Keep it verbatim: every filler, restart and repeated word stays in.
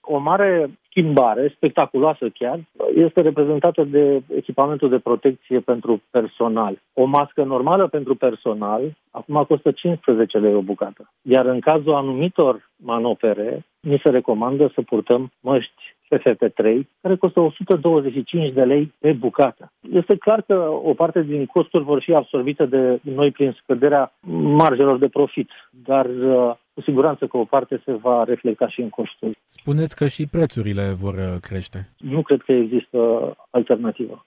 O mare schimbare, spectaculoasă chiar, este reprezentată de echipamentul de protecție pentru personal. O mască normală pentru personal acum costă cincisprezece lei o bucată. Iar în cazul anumitor manopere, ni se recomandă să purtăm măști F F P trei, care costă o sută douăzeci și cinci de lei pe bucată. Este clar că o parte din costuri vor fi absorbite de noi prin scăderea marjelor de profit, dar cu siguranță că o parte se va reflecta și în costuri. Spuneți că și prețurile vor crește. Nu cred că există alternativă.